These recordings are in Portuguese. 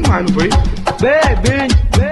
demais, não foi? Baby,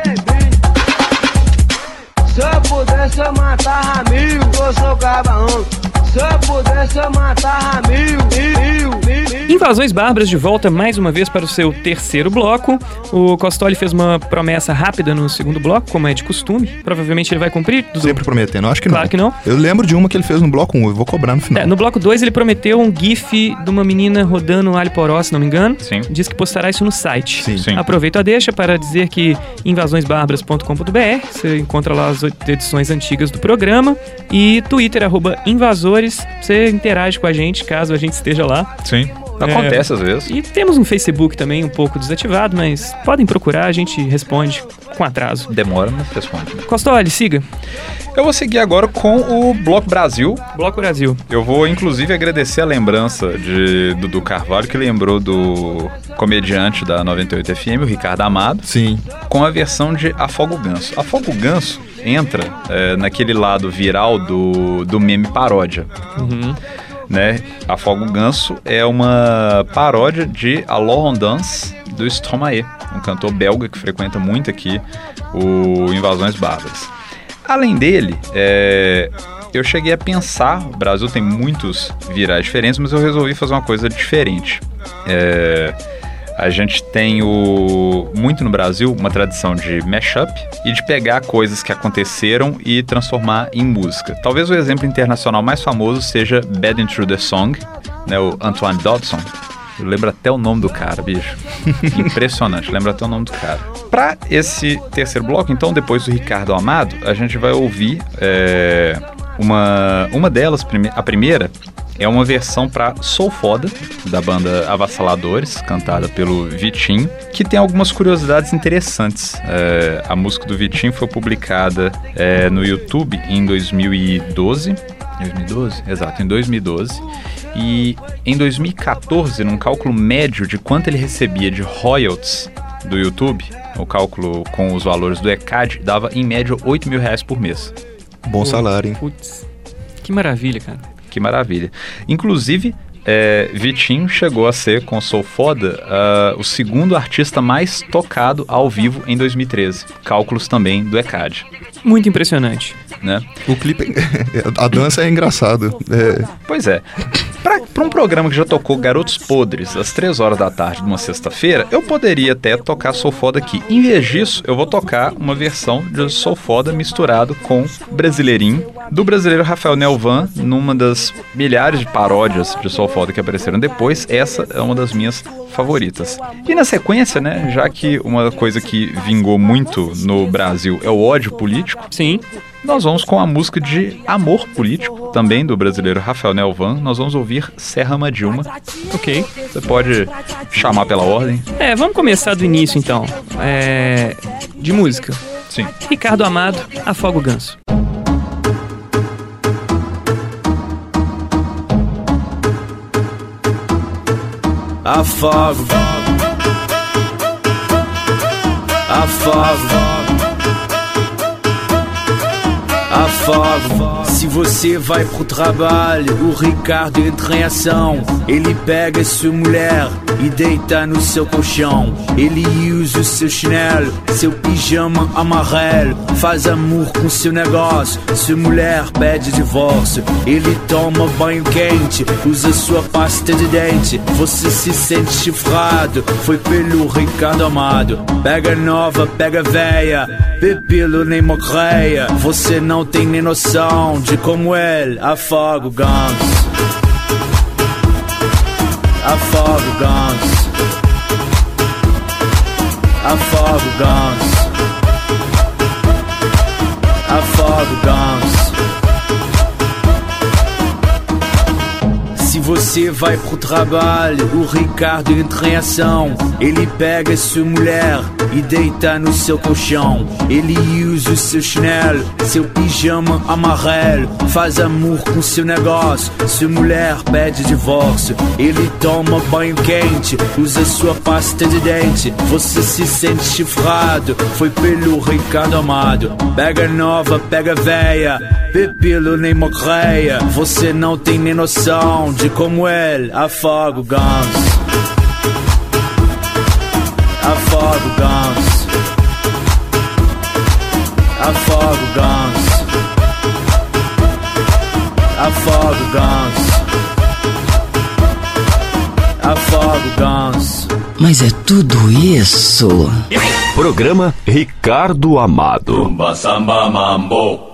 se eu pudesse eu matava mil, eu sou cabarão. Se eu pudesse eu matava mil. Invasões Bárbaras de volta mais uma vez para o seu terceiro bloco. O Costoli fez uma promessa rápida no segundo bloco, como é de costume. Provavelmente ele vai cumprir. Sempre prometendo, acho que claro que não. Eu lembro de uma que ele fez no bloco 1, eu vou cobrar no final. No bloco 2 ele prometeu um gif de uma menina rodando alho poró, se não me engano. Sim. Diz que postará isso no site. Sim. Aproveito a deixa para dizer que invasõesbárbaras.com.br você encontra lá as edições antigas do programa. E Twitter, @invasores, você interage com a gente caso a gente esteja lá. Sim. Acontece às vezes. E temos um Facebook também um pouco desativado, mas podem procurar, a gente responde com atraso. Demora, mas responde. Costoli, siga. Eu vou seguir agora com o Bloco Brasil. Bloco Brasil. Eu vou, inclusive, agradecer a lembrança de Dudu Carvalho, que lembrou do comediante da 98 FM, o Ricardo Amado. Sim. Com a versão de Afoga o Ganso. Afoga o Ganso entra naquele lado viral do meme paródia. Uhum. Né? Afoga o Ganso é uma paródia de Alors on Danse, do Stromae, um cantor belga que frequenta muito aqui o Invasões Bárbaras. Além dele, eu cheguei a pensar, o Brasil tem muitos virais diferentes, mas eu resolvi fazer uma coisa diferente. A gente tem muito no Brasil uma tradição de mashup e de pegar coisas que aconteceram e transformar em música. Talvez o exemplo internacional mais famoso seja Bad Intruder Song, né, o Antoine Dodson. Eu lembro até o nome do cara, bicho. Impressionante, lembro até o nome do cara. Para esse terceiro bloco, então, depois do Ricardo Amado, a gente vai ouvir uma delas, a primeira, é uma versão para Sou Foda, da banda Avassaladores, cantada pelo Vitinho, que tem algumas curiosidades interessantes. A música do Vitinho foi publicada no YouTube em 2012. 2012? Exato, em 2012. E em 2014, num cálculo médio de quanto ele recebia de royalties do YouTube, o cálculo com os valores do ECAD, dava em média R$8 mil por mês. Bom salário, hein? Putz, que maravilha, cara. Que maravilha. Inclusive, Vitinho chegou a ser, com Sou Foda, o segundo artista mais tocado ao vivo em 2013. Cálculos também do ECAD. Muito impressionante. Né? O clipe, a dança é engraçado. Pois é. Para um programa que já tocou Garotos Podres às 3 horas da tarde de uma sexta-feira, eu poderia até tocar Sou Foda aqui. Em vez disso, eu vou tocar uma versão de Sou Foda misturado com Brasileirinho, do brasileiro Rafael Nelvan, numa das milhares de paródias de Sou Foda que apareceram depois. Essa é uma das minhas favoritas. E na sequência, né, já que uma coisa que vingou muito no Brasil é o ódio político, sim, nós vamos com a música de amor político, também do brasileiro Rafael Nelvan. Nós vamos ouvir Serra Madilma. Ok. Você pode chamar pela ordem. Vamos começar do início, então. De música. Sim. Ricardo Amado, Afoga o Ganso. Afogo, afogo, afogo. Se você vai pro trabalho, o Ricardo entra em ação. Ele pega sua mulher e deita no seu colchão. Ele usa o seu chinelo, seu pijama amarelo. Faz amor com seu negócio, sua mulher pede divórcio. Ele toma banho quente, usa sua pasta de dente. Você se sente chifrado, foi pelo Ricardo Amado. Pega nova, pega véia, pepilo nem mocreia. Você não tem nem noção de como ele afoga o ganso. Afoga o ganso. Afoga o ganso. Afoga o ganso. Se você vai pro trabalho, o Ricardo entra em ação. Ele pega sua mulher e deita no seu colchão. Ele usa o seu chinelo, seu pijama amarelo. Faz amor com seu negócio, sua mulher pede divórcio. Ele toma banho quente, usa sua pasta de dente. Você se sente chifrado, foi pelo Ricardo Amado. Pega nova, pega véia, pepilo nem mocreia. Você não tem nem noção de como ele afoga o ganso. Afoga o ganso. Afoga o ganso. Afoga o ganso. Afoga o ganso. Mas é tudo isso? Programa Ricardo Amado. Rumba, samba, mambo.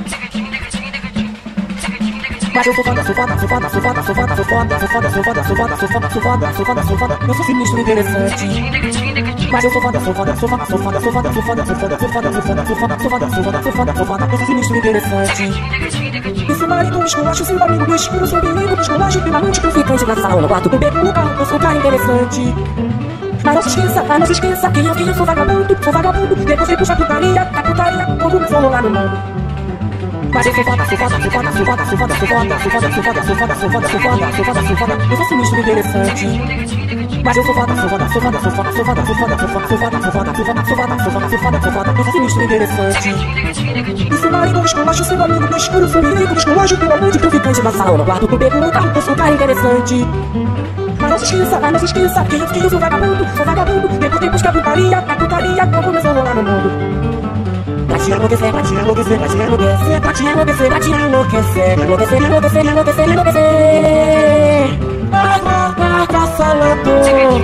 Mas eu sou foda, sou foda, sou foda, sou foda, sou foda, sou foda, sou foda, sou foda, sou foda, sou foda, sou foda, sou foda, sou foda. Eu sou sinistro interessante. Mas eu sou foda, sou foda, sou foda, sou foda, sou foda, sou foda, sou foda, sou foda, sou foda, sou foda, sou foda, sou foda, sou foda, sou foda. Eu sou sinistro interessante. Esse marido esculacho, seu amigo do escuro, sou perigo do esculacho, primamente traficante na sala, no quarto, bebê no carro, eu sou um cara interessante. Mas não se esqueça, quem eu sou vagabundo, depois vem puxar putaria, a putaria, quando começou a rolar no mundo. Mas eu sou foda, sou foda, sou foda, sou foda, sou foda, sou foda, sou foda, sou foda, sou foda, sou foda, sou foda, sou foda, sou foda. Eu sou sinistro interessante. Mas eu sou foda, sou foda, sou foda, sou foda, sou foda, sou foda, sou foda, sou foda, sou foda, sou foda, sou foda, sou foda, sou foda, sou foda. Eu sou sinistro interessante. E seu marido esculacho, seu amigo do escuro, seu perigo do esculacho, puramente traficante na sala, no quarto, com beco no carro, eu sou um cara interessante. Mas não se esqueça, quem eu sou vagabundo, depois que a putaria, quando começou a rolar no mundo. Pra te enlouquecer, pra te enlouquecer, pra te enlouquecer, pra te enlouquecer, pra te enlouquecer, enlouquecer, enlouquecer, enlouquecer, enlouquecer. Avassalador.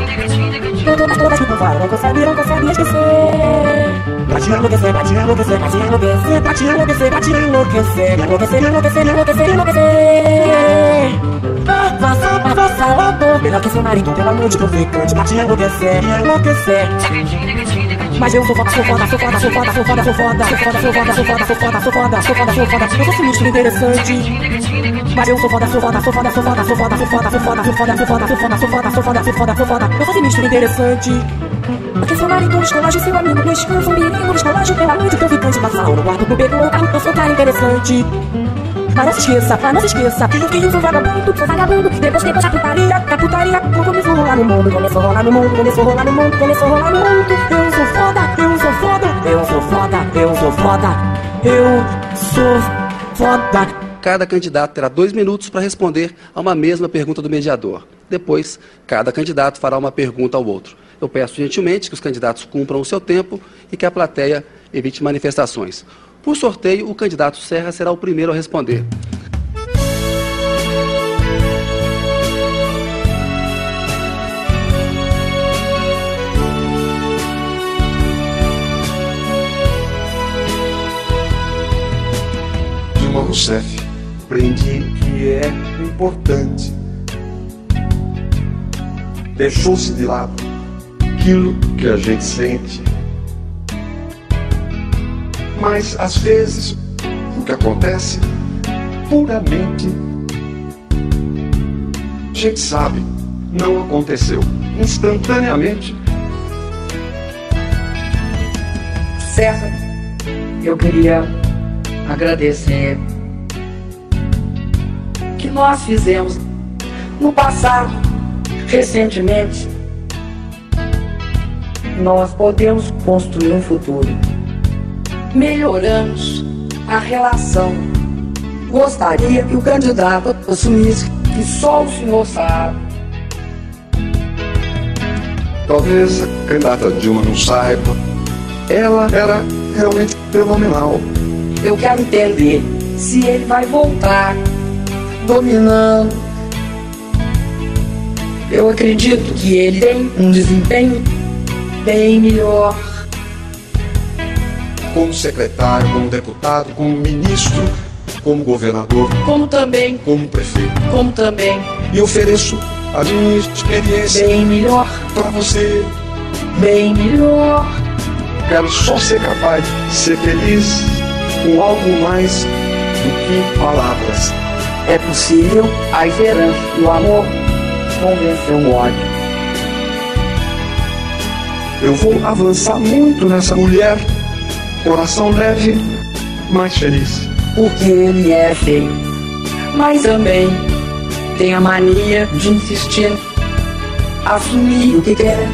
Todas que tu fala, não consegue esquecer. Pra te enlouquecer, pra te enlouquecer, pra te enlouquecer, pra te enlouquecer, pra te enlouquecer, enlouquecer, enlouquecer, enlouquecer, enlouquecer. Avassalador. Melhor que seu marido, pelo amor de traficante, pra te enlouquecer, enlouquecer. Mas eu sou foda, sou foda, sou foda, sou foda, sou foda, sou foda, sou foda, sou foda, sou foda, sou foda, sou foda, sou foda, sou foda. Eu sou sinistro interessante. Mas eu sou foda, sou foda, sou foda, sou foda, sou foda, sou foda, sou foda, sou foda, sou foda, sou foda, sou foda, sou foda, sou foda, sou foda. Eu sou sinistro interessante. Porque seu marido escolagem, seu amigo do escuro, um perigo escolagem, pela noite traficante na sala, no quarto, no beco, no carro, eu sou um cara interessante. Mas não se esqueça, que eu sou vagabundo, depois que puxa a putaria, quando começou a rolar no mundo, começou a rolar no mundo, começou a rolar no mundo, começou a rolar no mundo. Eu sou foda, eu sou foda, eu sou foda, eu sou foda, eu sou foda. Cada candidato terá 2 minutos para responder a uma mesma pergunta do mediador. Depois, cada candidato fará uma pergunta ao outro. Eu peço gentilmente que os candidatos cumpram o seu tempo e que a plateia evite manifestações. Por sorteio, o candidato Serra será o primeiro a responder. Dilma Rousseff, aprendi que é importante. Deixou-se de lado aquilo que a gente sente. Mas, às vezes, o que acontece puramente, a gente sabe, não aconteceu instantaneamente. César, eu queria agradecer que nós fizemos no passado, recentemente. Nós podemos construir um futuro. Melhoramos a relação. Gostaria que o candidato assumisse que só o senhor sabe. Talvez a candidata Dilma não saiba. Ela era realmente fenomenal. Eu quero entender se ele vai voltar dominando. Eu acredito que ele tem um desempenho bem melhor. Como secretário, como deputado, como ministro, como governador, como também, como prefeito, como também. E ofereço a minha experiência bem melhor para você, bem melhor. Quero só ser capaz de ser feliz com algo mais do que palavras. É possível a esperança e o amor convencer o ódio. Eu vou avançar muito nessa mulher. Coração leve, mas feliz. Porque ele é feio, mas também tem a mania de insistir, assumir o que quer.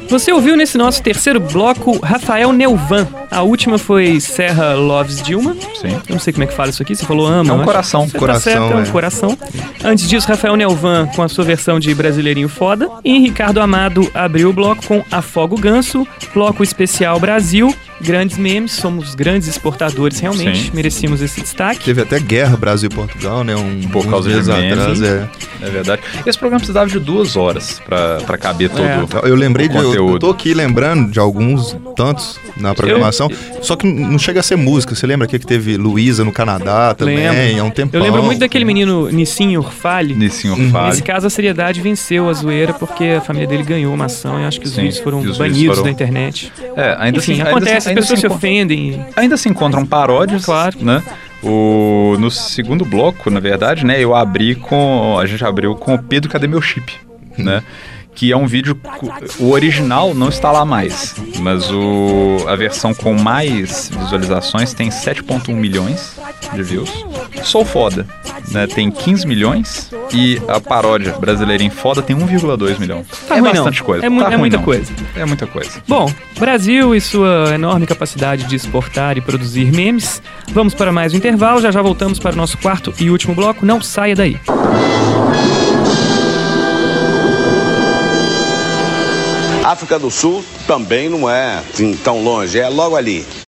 Você ouviu nesse nosso terceiro bloco Rafael Neuvan. A última foi Serra Loves Dilma. Sim. Eu não sei como é que fala isso aqui, você falou ama. É um coração. Coração, é um coração. Antes disso, Rafael Neuvan com a sua versão de Brasileirinho Foda. E Ricardo Amado abriu o bloco com Afoga o Ganso, bloco especial Brasil. Grandes memes, somos grandes exportadores, realmente. Sim. Merecíamos esse destaque. Teve até guerra Brasil e Portugal, né? Por causa de memes. Atrás, é verdade. Esse programa precisava de 2 horas pra caber todo eu lembrei o conteúdo. Eu tô aqui lembrando de alguns tantos na programação, só que não chega a ser música. Você lembra que teve Luísa no Canadá também? Há um tempão. Eu lembro muito daquele menino Nissinho Orfale. Nissinho Orfale. Nesse caso, a seriedade venceu a zoeira porque a família dele ganhou uma ação e acho que os vídeos foram banidos da internet. Ainda Enfim, assim, acontece, as pessoas se ofendem. Ainda se encontram paródias, claro, né? No segundo bloco, na verdade, né, a gente abriu com o Pedro, cadê meu chip, né? Que é um vídeo, o original não está lá mais, mas a versão com mais visualizações tem 7,1 milhões de views. Sou Foda, né, tem 15 milhões e a paródia Brasileirinho Foda tem 1,2 milhão. Bastante coisa. É muita coisa. É muita coisa. Bom, Brasil e sua enorme capacidade de exportar e produzir memes. Vamos para mais um intervalo, já voltamos para o nosso quarto e último bloco. Não saia daí. África do Sul também não é assim, tão longe, é logo ali.